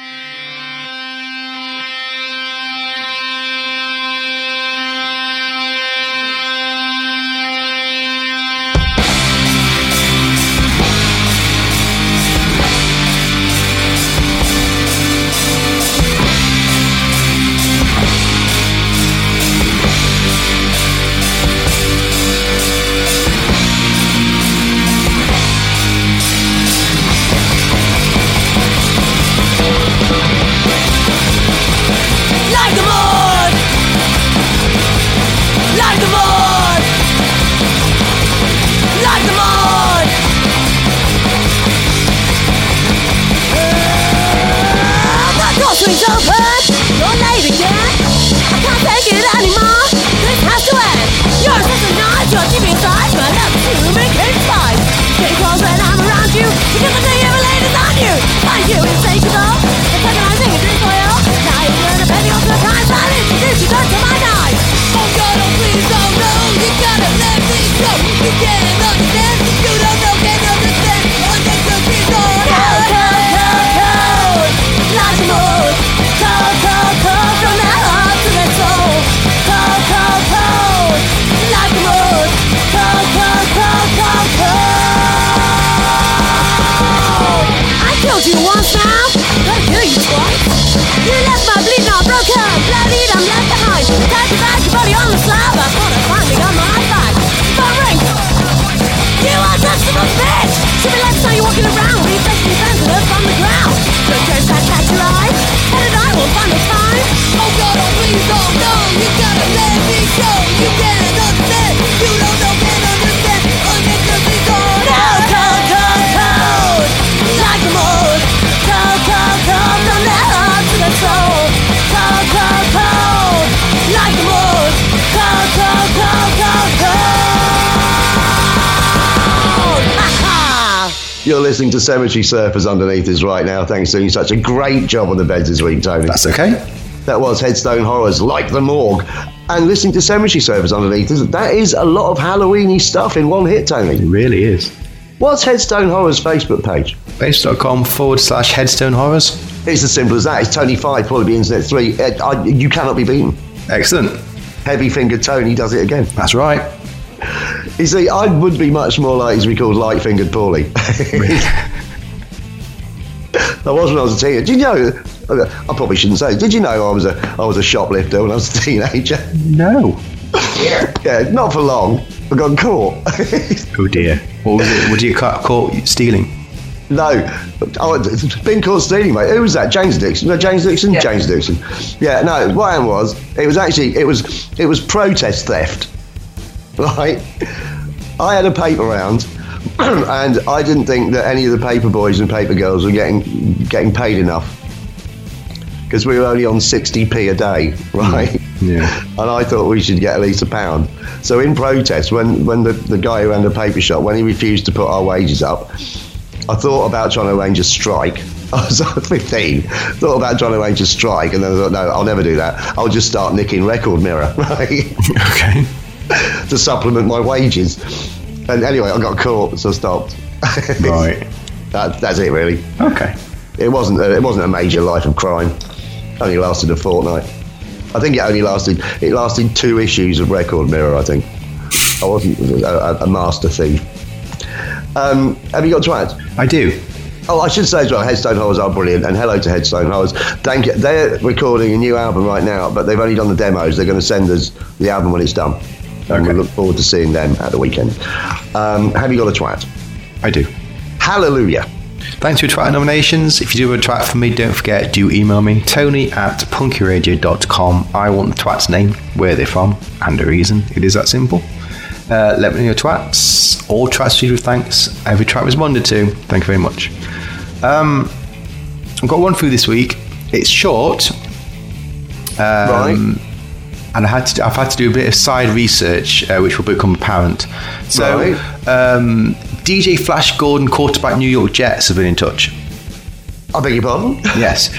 C: You're listening to Cemetery Surfers underneath us right now. Thanks for doing such a great job on the beds this week, Tony.
D: That's okay.
C: That was Headstone Horrors, Like the Morgue. And listening to Cemetery Surfers underneath us, that is a lot of Halloween-y stuff in one hit, Tony.
D: It really is.
C: What's Headstone Horrors' Facebook page?
D: Facebook.com forward slash Headstone Horrors.
C: It's as simple as that. It's Tony five, probably Internet three. Uh, I, you cannot be beaten.
D: Excellent.
C: Heavy Fingered Tony does it again.
D: That's right.
C: You see, I would be much more likely to be called Light Fingered Paulie. I was when I was a teenager. Did you know? I probably shouldn't say. Did you know I was a I was a shoplifter when I was a teenager?
D: No.
C: Yeah, not for long. I got caught.
D: Oh dear. What was it? What did you got caught stealing?
C: No, oh, it's been caught stealing, mate. Who was that? James Dixon. No, James Dixon. Yeah. James Dixon. Yeah. No, what happened was it was actually it was it was protest theft. Right. I had a paper round. And I didn't think that any of the paper boys and paper girls were getting getting paid enough because we were only on sixty p a day, right?
D: Yeah.
C: And I thought we should get at least a pound. So in protest, when, when the, the guy who ran the paper shop, when he refused to put our wages up, I thought about trying to arrange a strike. I was fifteen, thought about trying to arrange a strike, and then I thought, no, I'll never do that. I'll just start nicking Record Mirror, right?
D: Okay.
C: To supplement my wages. And anyway, I got caught, so I stopped.
D: Right.
C: that, that's it, really.
D: Okay.
C: It wasn't. A, it wasn't a major life of crime. Only lasted a fortnight. I think it only lasted. It lasted two issues of Record Mirror. I think. I wasn't a, a master thief. Um, have you got twat?
D: I do.
C: Oh, I should say as well, Headstone Horrors are brilliant, and hello to Headstone Horrors. Thank you. They're recording a new album right now, but they've only done the demos. They're going to send us the album when it's done. And
D: Okay.
C: we look forward to seeing them at the weekend. Um, have you got a twat?
D: I do.
C: Hallelujah.
D: Thanks for your twat nominations. If you do have a twat for me, don't forget, do email me, Tony at punkyradio dot com. I want the twat's name, where they're from, and a reason. It is that simple. Uh, let me know your twats. All twats received with thanks. Every twat responded to. Thank you very much. Um, I've got one through this week. It's short. Um,
C: Right.
D: And I had to, I've had to do a bit of side research, uh, which will become apparent. So,
C: Right.
D: um, D J Flash Gordon, quarterback New York Jets, have been in touch.
C: I beg your pardon?
D: Yes.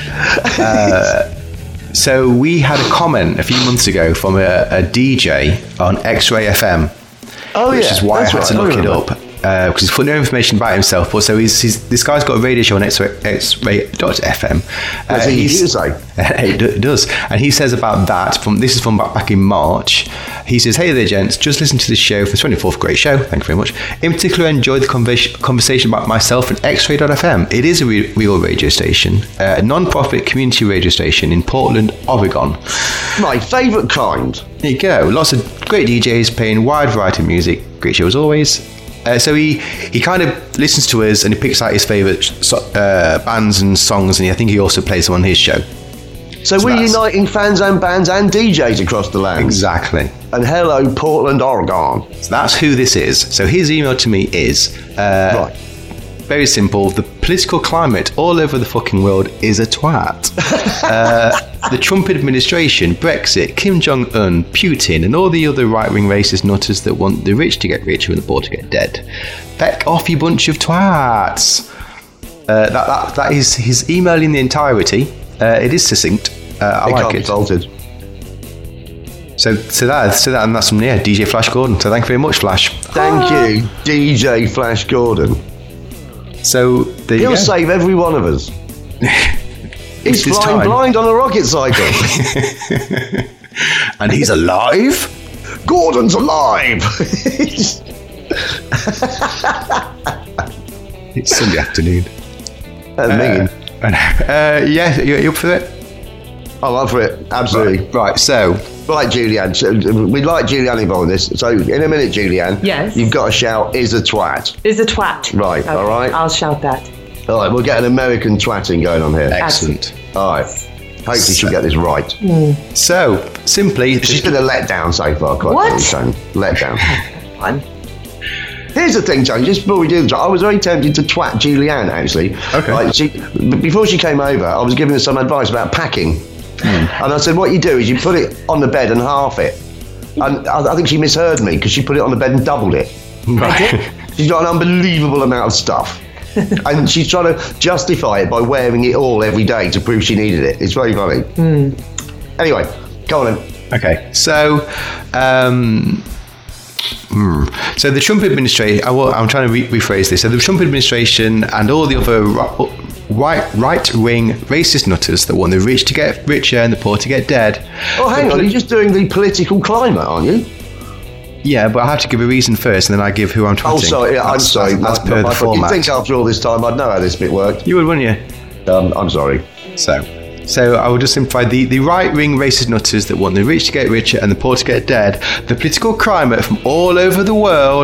D: Uh, so we had a comment a few months ago from a, a D J on X-Ray F M,
C: Oh,
D: which
C: yeah.
D: is why
C: that's
D: I had to
C: right.
D: look it
C: remember.
D: up. because uh, he's put no information about himself. But so he's, he's this guy's got a radio show on X-Ray dot F M.
C: Uh, Does he do so?
D: It does, and he says about that. From this is from back, back in March. He says, "Hey there, gents. Just listen to the show for the twenty-fourth. Great show. Thank you very much. In particular, I enjoyed the conversa- conversation about myself and X-Ray dot F M. It is a re- real radio station, uh, a non-profit community radio station in Portland, Oregon.
C: My favourite kind.
D: There you go. Lots of great D Js playing a wide variety of music. Great show as always." Uh, so he, he kind of listens to us and he picks out his favourite so, uh, bands and songs, and he, I think he also plays them on his show.
C: So, so we're uniting fans and bands and D Js across the land.
D: Exactly.
C: And hello, Portland, Oregon.
D: So that's who this is. So his email to me is uh,
C: right.
D: Very simple. The political climate all over the fucking world is a twat. uh, the Trump administration, Brexit, Kim Jong-un, Putin, and all the other right-wing racist nutters that want the rich to get richer and the poor to get dead. Feck off, you bunch of twats. Uh, that, that that is his email in the entirety. Uh, it is succinct. Uh, I
C: it
D: like
C: can't
D: it.
C: Be faulted.
D: So, so that, so that, and that's from yeah, D J Flash Gordon. So, thank you very much, Flash.
C: Thank ah. you, D J Flash Gordon.
D: So there you
C: He'll
D: go.
C: save every one of us. He's flying
D: time.
C: blind on a rocket cycle,
D: and he's alive.
C: Gordon's alive.
D: It's Sunday afternoon.
C: That's uh, mean.
D: Uh, yeah, you, you up for it?
C: I'm up for it, absolutely.
D: Right, right so...
C: Like Julianne. We'd like Julianne involved in this. So, in a minute, Julianne,
I: yes,
C: you've got to shout, is a twat.
I: Is a twat.
C: Right,
I: okay,
C: all right?
I: I'll shout that.
C: All right, we'll get an American twatting going on here.
D: Excellent.
C: All right. Hopefully so, she'll get this right.
I: Mm.
D: So, simply...
C: She's been a letdown so far, quite
I: what?
C: Tony. Letdown.
I: Fun.
C: Here's the thing, Tony, just before we do this, I was very tempted to twat Julianne, actually.
D: Okay.
C: Like, she, before she came over, I was giving her some advice about packing. Mm. And I said, what you do is you put it on the bed and half it. And I, I think she misheard me because she put it on the bed and doubled it.
D: Right.
C: She's got an unbelievable amount of stuff. And she's trying to justify it by wearing it all every day to prove she needed it. It's very funny.
I: Mm.
C: Anyway, go on then.
D: Okay, so... Um, Hmm. So the Trump administration, I will, I'm trying to re- rephrase this. So the Trump administration and all the other right, right-wing racist nutters that want the rich to get richer and the poor to get dead.
C: Oh, hang on, poli- you're just doing the political climate, aren't you?
D: Yeah, but I have to give a reason first, and then I give who I'm twatting.
C: Oh, sorry, yeah, I'm
D: that's,
C: sorry.
D: That's, that's
C: my,
D: per
C: my,
D: the format.
C: You'd think after all this time I'd know how this bit worked.
D: You would, wouldn't you?
C: Um, I'm sorry.
D: So... So I will just simplify the, the right-wing racist nutters that want the rich to get richer and the poor to get dead. The political climate from all over the world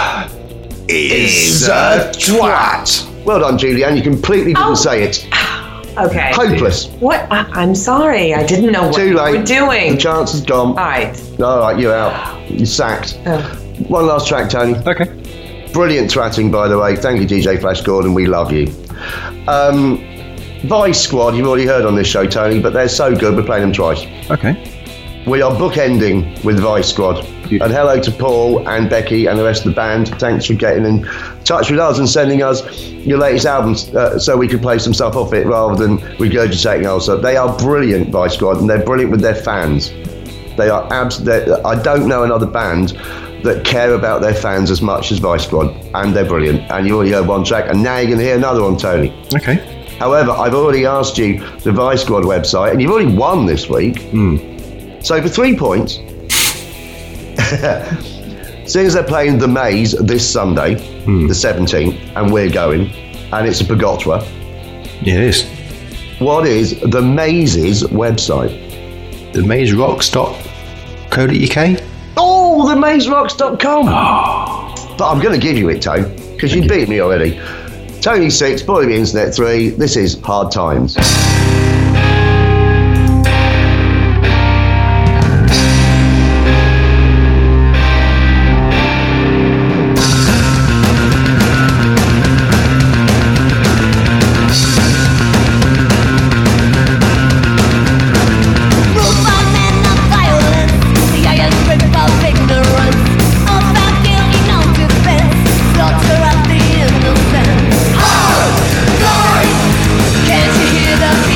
D: is a twat.
C: Well done, Julianne. You completely didn't
I: oh.
C: say it.
I: Okay.
C: Hopeless.
I: What? I, I'm sorry. I didn't know what
C: Too late.
I: you were doing.
C: The chance is gone.
I: All right.
C: All right, you're out. You're sacked.
I: Oh.
C: One last track, Tony.
D: Okay.
C: Brilliant twatting, by the way. Thank you, D J Flash Gordon. We love you. Um... Vice Squad, you've already heard on this show, Tony, but they're so good, we're playing them twice.
D: Okay.
C: We are bookending with Vice Squad. Yeah. And hello to Paul and Becky and the rest of the band. Thanks for getting in touch with us and sending us your latest albums uh, so we could play some stuff off it rather than regurgitating also. They are brilliant, Vice Squad, and they're brilliant with their fans. They are abs- I don't know another band that care about their fans as much as Vice Squad, and they're brilliant. And you already heard one track, and now you're going to hear another one, Tony.
D: Okay.
C: However, I've already asked you the Vice Squad website, and you've already won this week.
D: Mm.
C: So for three points, seeing as they're playing The Maze this Sunday, mm. the seventeenth, and we're going, and it's a Pagotwa.
D: Yeah, it is.
C: What is The Maze's website?
D: The Maze Rocks dot co dot U K.
C: Oh, the maze rocks dot com. Oh. But I'm going to give you it, Tone, because you beat me already. Tony six, Boy the Internet three, this is Hard Times.
E: Can't you hear the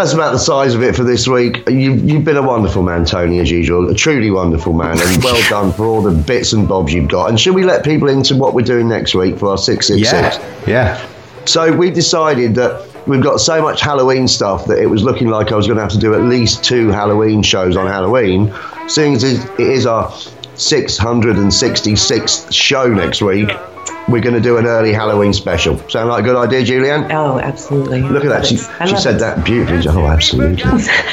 C: that's about the size of it for this week. You, you've been a wonderful man, Tony, as usual. A truly wonderful man, and well done for all the bits and bobs you've got. And should we let people into what we're doing next week for our six six six?
D: Yeah, yeah.
C: So we decided that we've got so much Halloween stuff that it was looking like I was going to have to do at least two Halloween shows on Halloween. Seeing as it is our six hundred sixty-sixth show next week, we're going to do an early Halloween special. Sound like a good idea, Julianne?
I: Oh, absolutely.
C: Look at that. She, she said
I: it.
C: that beautifully. Oh, absolutely.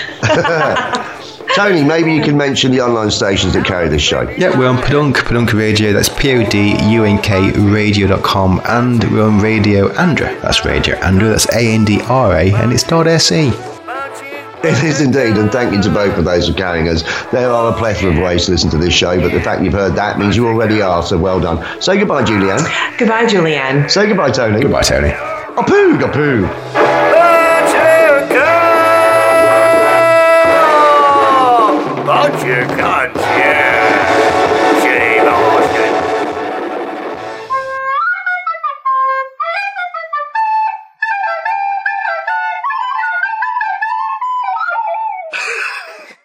C: Tony, maybe you can mention the online stations that carry this show.
D: Yeah, we're on Podunk, Podunk Radio, that's P O D U N K radio dot com, and we're on Radio Andra, that's Radio Andra, that's A N D R A, and it's .se.
C: It is indeed, and thank you to both of those for carrying us. There are a plethora of ways to listen to this show, but the fact you've heard that means you already are, so well done. Say goodbye, Julianne.
I: Goodbye, Julianne.
C: Say goodbye, Tony.
D: Goodbye, Tony.
C: A-poo, a-poo.
B: But you can't